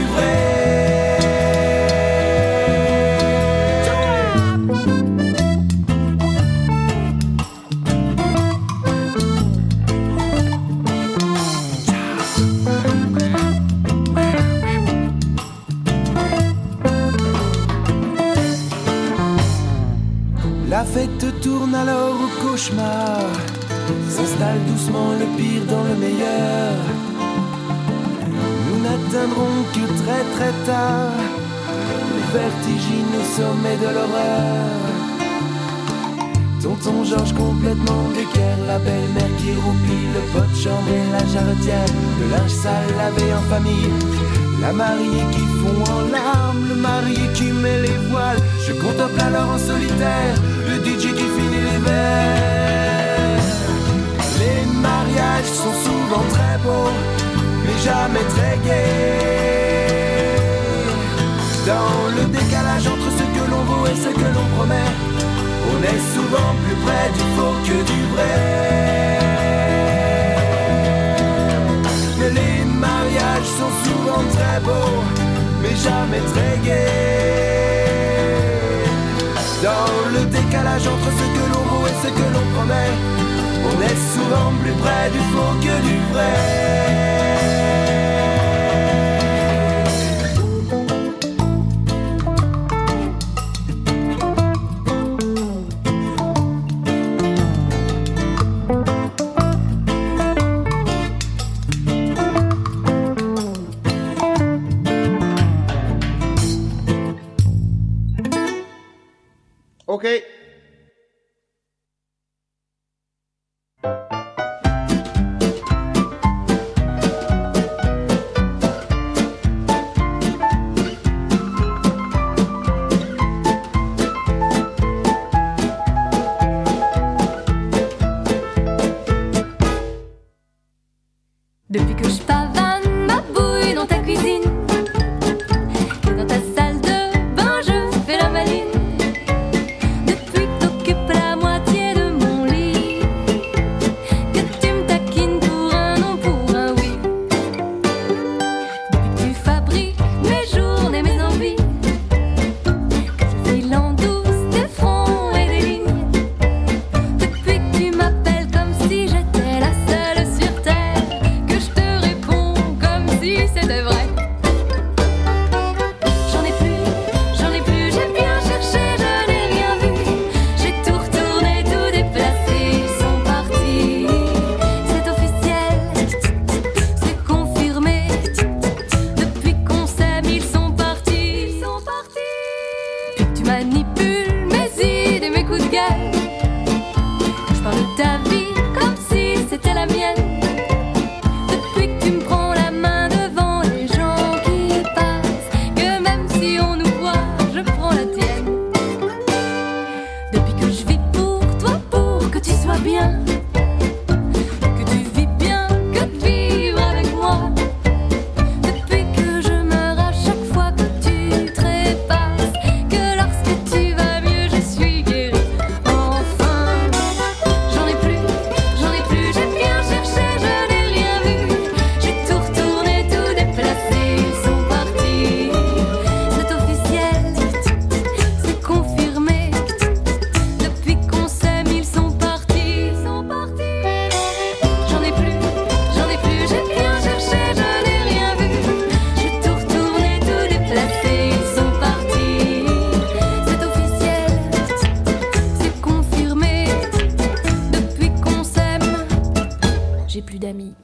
La fête tourne alors au cauchemar. S'installe doucement le pire dans le meilleur. Nous n'atteindrons que très très tard les vertigineux sommets de l'horreur. Tonton Georges complètement d'équerre, la belle-mère qui roupille, le pot de chambre et la jarretière, le linge sale lavé en famille, la mariée qui fond en larmes, le marié qui met les voiles. Je contemple alors en solitaire le DJ qui finit les verres. Les mariages sont souvent très beaux, mais jamais très gais. Dans le décalage entre ce que l'on vaut et ce que l'on promet, on est souvent plus près du faux que du vrai. très beau, mais jamais très gai. Dans le décalage entre ce que l'on vaut et ce que l'on promet, on est souvent plus près du faux que du vrai. Ok. Depuis que je pavane ma bouille dans ta cuisine, que dans ta salle de bain je fais la maline. Depuis que t'occupes la moitié de mon lit, que tu me taquines pour un non, pour un oui. Depuis que tu fabriques mes journées, mes envies, que je file en douce des fronts et des lignes. Depuis que tu m'appelles comme si j'étais la seule sur terre, que je te réponds comme si c'était vrai. J'en ai plus, j'ai bien cherché, je n'ai rien vu. J'ai tout retourné, tout déplacé, ils sont partis. C'est officiel, c'est confirmé. Depuis qu'on s'aime, ils sont partis. Depuis que tu manipules mes idées, mes coups de gueule, je parle de ta vie comme si c'était la mienne. Depuis que tu me prends la main devant les gens qui passent, que même si on nous voit, je prends la tienne. Depuis que je vis pour toi, pour que tu sois bien, que tu vis bien, que de vivre avec moi. Depuis que je meurs à chaque fois que tu trépasses, que lorsque tu vas mieux, je suis guérie. Enfin, j'en ai plus, j'ai bien cherché, je n'ai rien vu. J'ai tout retourné, tout déplacé, ils sont partis. C'est officiel, c'est confirmé. Depuis qu'on s'aime, ils sont partis. J'en ai plus, j'ai bien cherché, je n'ai rien vu. J'ai tout retourné, tout déplacé, ils sont partis. C'est officiel, c'est confirmé. Depuis qu'on s'aime, j'ai plus d'amis.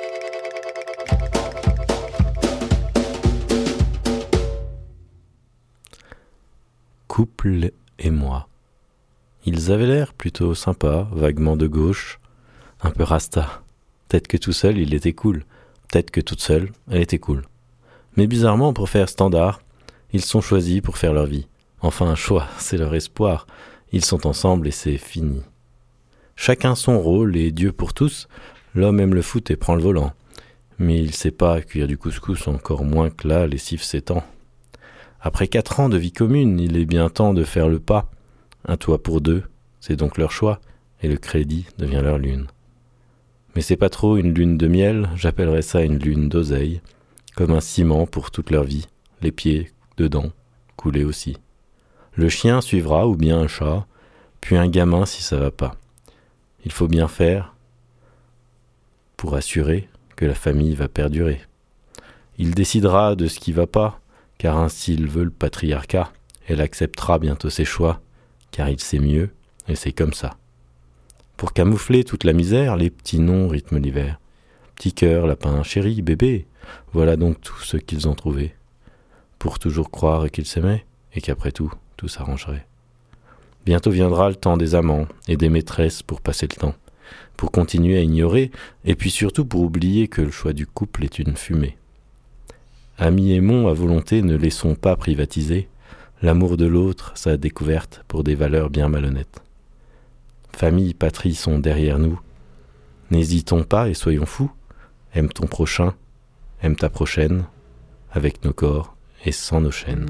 Couple et moi. Ils avaient l'air plutôt sympas, vaguement de gauche, un peu rasta. Peut-être que tout seul, il était cool. Peut-être que toute seule, elle était cool. Mais bizarrement, pour faire standard, ils sont choisis pour faire leur vie. Enfin, un choix, c'est leur espoir. Ils sont ensemble et c'est fini. Chacun son rôle et Dieu pour tous, l'homme aime le foot et prend le volant. Mais il sait pas cuire du couscous, encore moins que la lessive s'étend. Après 4 ans de vie commune, il est bien temps de faire le pas. Un toit pour deux, c'est donc leur choix, et le crédit devient leur lune. Mais c'est pas trop une lune de miel, j'appellerais ça une lune d'oseille, comme un ciment pour toute leur vie, les pieds dedans, coulés aussi. Le chien suivra, ou bien un chat, puis un gamin si ça va pas. Il faut bien faire pour assurer que la famille va perdurer. Il décidera de ce qui va pas, car ainsi il veut le patriarcat. Elle acceptera bientôt ses choix, car il sait mieux, et c'est comme ça. Pour camoufler toute la misère, les petits noms rythment l'hiver. Petit cœur, lapin, chéri, bébé, voilà donc tout ce qu'ils ont trouvé. Pour toujours croire qu'ils s'aimaient, et qu'après tout s'arrangerait. Bientôt viendra le temps des amants et des maîtresses pour passer le temps, pour continuer à ignorer, et puis surtout pour oublier que le choix du couple est une fumée. Amis aimons à volonté, ne laissons pas privatiser l'amour de l'autre, sa découverte pour des valeurs bien malhonnêtes. Famille, patrie sont derrière nous. N'hésitons pas et soyons fous. Aime ton prochain, aime ta prochaine, avec nos corps et sans nos chaînes.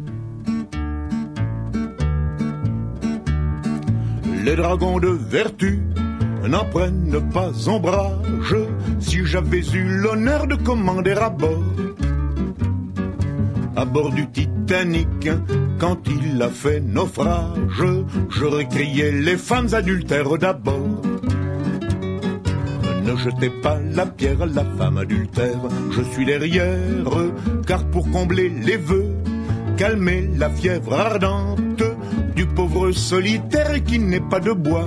Les dragons de vertu n'en prennent pas ombrage. Si j'avais eu l'honneur de commander à bord à bord du Titanic, quand il a fait naufrage, j'aurais crié les femmes adultères d'abord. Ne jetez pas la pierre à la femme adultère, je suis derrière, car pour combler les vœux, calmer la fièvre ardente du pauvre solitaire qui n'est pas de bois.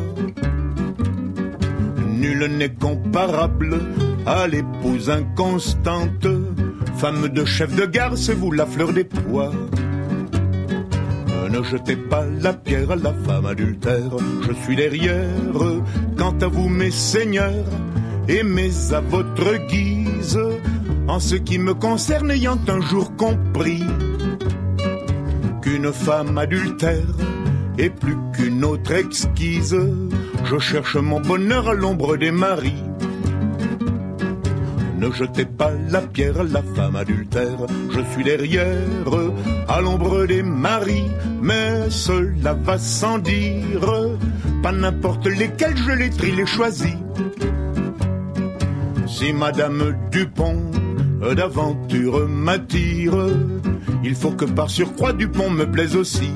Nul n'est comparable à l'épouse inconstante, femme de chef de gare, c'est vous la fleur des pois. Ne jetez pas la pierre à la femme adultère, je suis derrière. Quant à vous mes seigneurs, aimez à votre guise, en ce qui me concerne ayant un jour compris qu'une femme adultère est plus qu'une autre exquise, je cherche mon bonheur à l'ombre des maris. Ne jetez pas la pierre à la femme adultère, je suis derrière, à l'ombre des maris, mais cela va sans dire, pas n'importe lesquels je les trie, les choisis. Si Madame Dupont d'aventure m'attire, il faut que par surcroît Dupont me plaise aussi.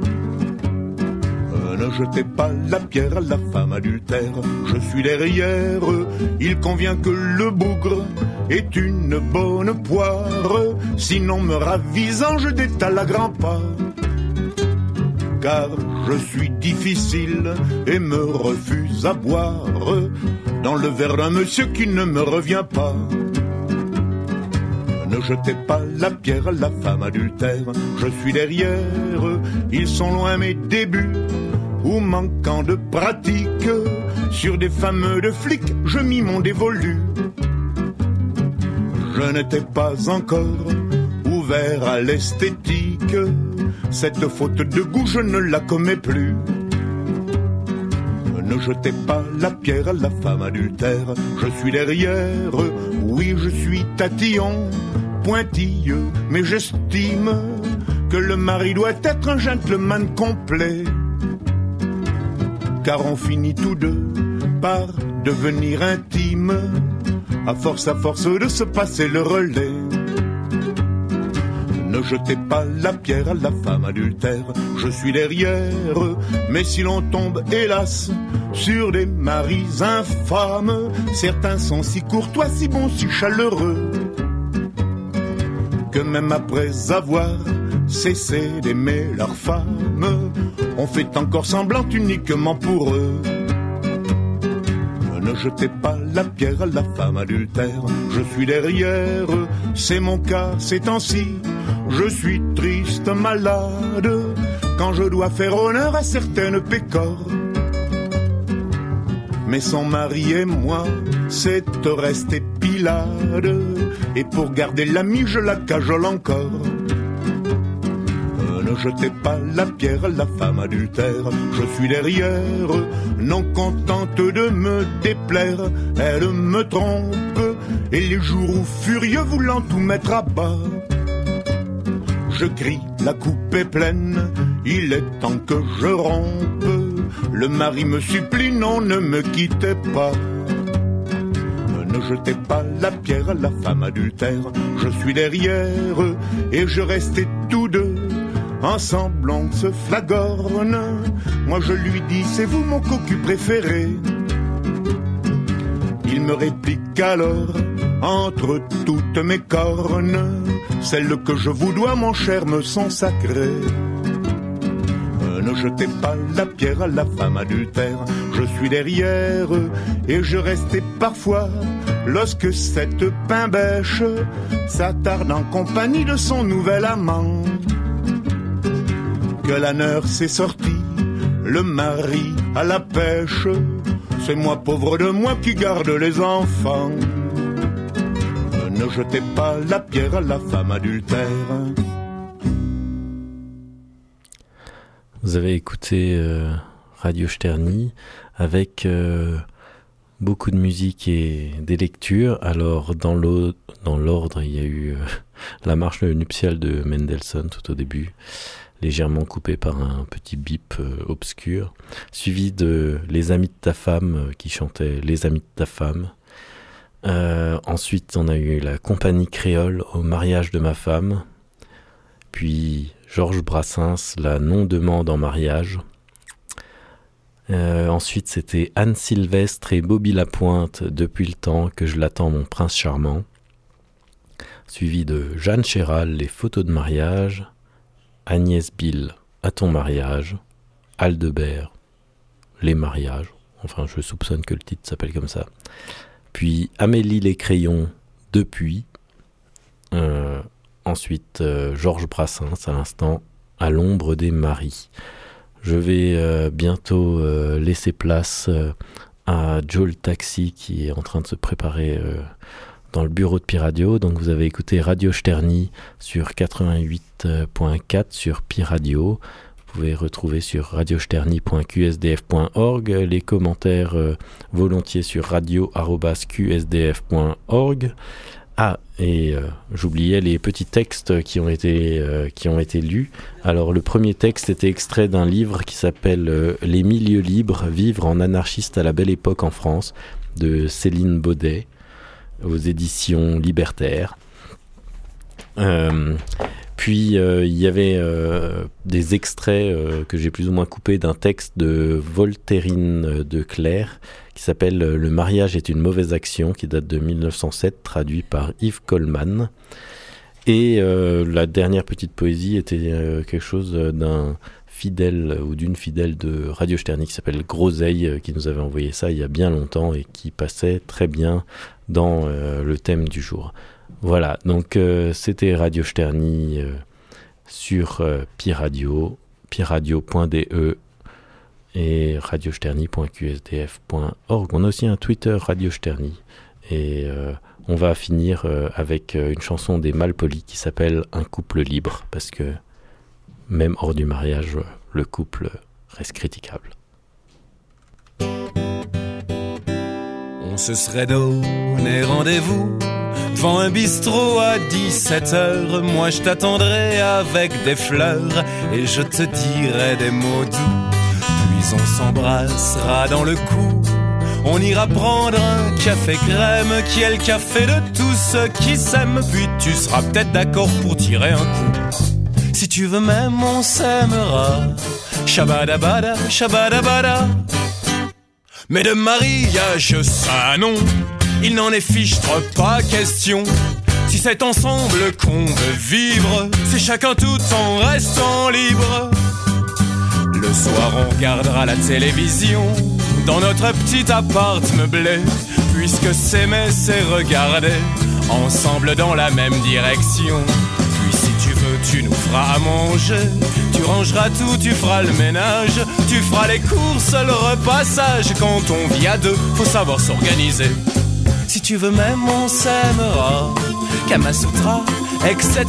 Ne jetez pas la pierre à la femme adultère, je suis derrière, il convient que le bougre est une bonne poire, sinon me ravisant je détale à grands pas. Car je suis difficile et me refuse à boire dans le verre d'un monsieur qui ne me revient pas. Ne jetez pas la pierre à la femme adultère, je suis derrière, ils sont loin mes débuts, ou manquant de pratique, sur des fameux de flics, je mis mon dévolu. Je n'étais pas encore ouvert à l'esthétique, cette faute de goût je ne la commets plus. Ne jetez pas la pierre à la femme adultère, je suis derrière, oui je suis tatillon, pointilleux, mais j'estime que le mari doit être un gentleman complet. Car on finit tous deux par devenir intimes, à force de se passer le relais. Ne jetez pas la pierre à la femme adultère, je suis derrière, mais si l'on tombe, hélas, sur des maris infâmes, certains sont si courtois, si bons, si chaleureux, que même après avoir cessé d'aimer leur femme, on fait encore semblant uniquement pour eux. Ne jetez pas la pierre à la femme adultère, je suis derrière, c'est mon cas ces temps-ci, je suis triste, malade, quand je dois faire honneur à certaines pécores. Mais son mari et moi, c'est rester pilade, et pour garder l'ami, je la cajole encore. Ne jetez pas la pierre à la femme adultère, je suis derrière, non contente de me déplaire, elle me trompe, et les jours où furieux voulant tout mettre à bas, je crie, la coupe est pleine, il est temps que je rompe, le mari me supplie, non ne me quittez pas. Ne jetez pas la pierre à la femme adultère, je suis derrière, et je restais tous deux, ensemble on se flagorne, moi je lui dis c'est vous mon cocu préféré. Il me réplique alors, entre toutes mes cornes, celles que je vous dois mon cher me sont sacrées. Ne jetez pas la pierre à la femme adultère, je suis derrière, et je restais parfois, lorsque cette pain-bêche s'attarde en compagnie de son nouvel amant. Que la nurse est sortie, le mari à la pêche, c'est moi pauvre de moi qui garde les enfants. Ne jetez pas la pierre à la femme adultère. Vous avez écouté Radio Sterny avec beaucoup de musique et des lectures. Alors dans l'ordre, il y a eu la marche nuptiale de Mendelssohn tout au début, légèrement coupé par un petit bip obscur, suivi de Les Amis de ta femme qui chantait Les Amis de ta femme. Ensuite on a eu la compagnie créole au mariage de ma femme, Puis Georges Brassens, La non-demande en mariage. Ensuite, c'était Anne Sylvestre et Bobby Lapointe, Depuis le temps que je l'attends, mon prince charmant. Suivi de Jeanne Chéral, Les photos de mariage. Agnès Bill, À ton mariage. Aldebert, Les mariages. Enfin, je soupçonne que le titre s'appelle comme ça. Puis Amélie Les crayons, Depuis. Ensuite, Georges Brassens, à l'instant, À l'ombre des maris. Je vais bientôt laisser place à Joe le Taxi qui est en train de se préparer dans le bureau de Pi Radio. Donc vous avez écouté Radio Sterny sur 88.4 sur Pi Radio. Vous pouvez retrouver sur radiosterny.qsdf.org les commentaires volontiers sur radio@qsdf.org. Ah, et j'oubliais les petits textes qui ont été lus. Alors, le premier texte était extrait d'un livre qui s'appelle « Les milieux libres, vivre en anarchiste à la belle époque en France » de Céline Baudet, aux éditions Libertaires. Puis, il y avait des extraits que j'ai plus ou moins coupés d'un texte de Voltairine de Clerc, qui s'appelle « Le mariage est une mauvaise action », qui date de 1907, traduit par Yves Coleman. Et la dernière petite poésie était quelque chose d'un fidèle ou d'une fidèle de Radio Sterny qui s'appelle Groseille, qui nous avait envoyé ça il y a bien longtemps et qui passait très bien dans le thème du jour. Voilà, donc c'était Radio Sterny sur Pi Radio, piradio.de et radiosterny.qsdf.org. On a aussi un Twitter Radio Sterny et on va finir avec une chanson des Malpolis qui s'appelle Un couple libre, parce que même hors du mariage, le couple reste critiquable. On se serait donné rendez-vous devant un bistrot à 17h. Moi je t'attendrai avec des fleurs et je te dirai des mots doux. Puis on s'embrassera dans le cou. On ira prendre un café crème qui est le café de tous ceux qui s'aiment. Puis tu seras peut-être d'accord pour tirer un coup. Si tu veux même on s'aimera. Shabadabada, shabadabada. Mais de mariage ça non, il n'en est fichtre pas question. Si c'est ensemble qu'on veut vivre, c'est chacun tout en restant libre. Le soir on regardera la télévision dans notre petit appart meublé, puisque s'aimer c'est regarder ensemble dans la même direction. Puis si tu veux tu nous feras à manger, tu rangeras tout, tu feras le ménage, tu feras les courses, le repassage. Quand on vit à deux, faut savoir s'organiser. Si tu veux même on s'aimera, Kama Sutra, etc.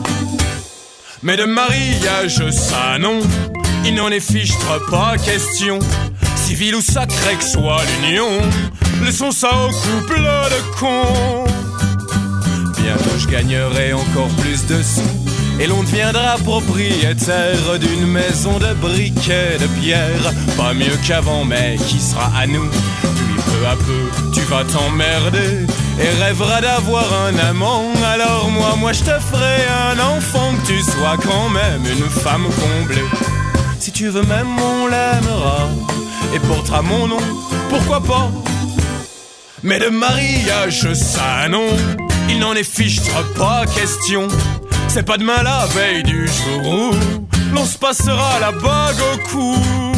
Mais de mariage ça non, il n'en est fichtre pas question. Civil ou sacré que soit l'union, laissons ça au couple de cons. Bientôt je gagnerai encore plus de sous et l'on deviendra propriétaire d'une maison de briquets de pierre. Pas mieux qu'avant mais qui sera à nous. Puis peu à peu tu vas t'emmerder et rêveras d'avoir un amant. Alors moi je te ferai un enfant, que tu sois quand même une femme comblée. Si tu veux même on l'aimera et portera mon nom, pourquoi pas. Mais de mariage ça non, il n'en est fichtre pas question. C'est pas demain la veille du jour où l'on se passera la bague au cou.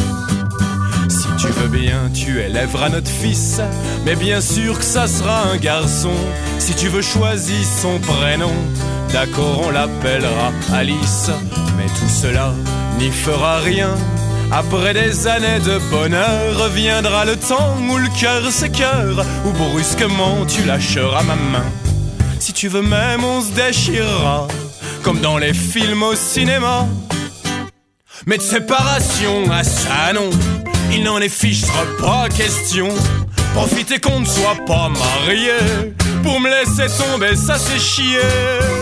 Si tu veux bien tu élèveras notre fils, mais bien sûr que ça sera un garçon. Si tu veux choisir son prénom, d'accord on l'appellera Alice. Mais tout cela n'y fera rien. Après des années de bonheur, viendra le temps où le cœur s'écœure, où brusquement tu lâcheras ma main. Si tu veux même on se déchirera, comme dans les films au cinéma. Mais de séparation à ça non, il n'en est fichtre pas question. Profitez qu'on ne soit pas mariés, pour me laisser tomber ça c'est chier.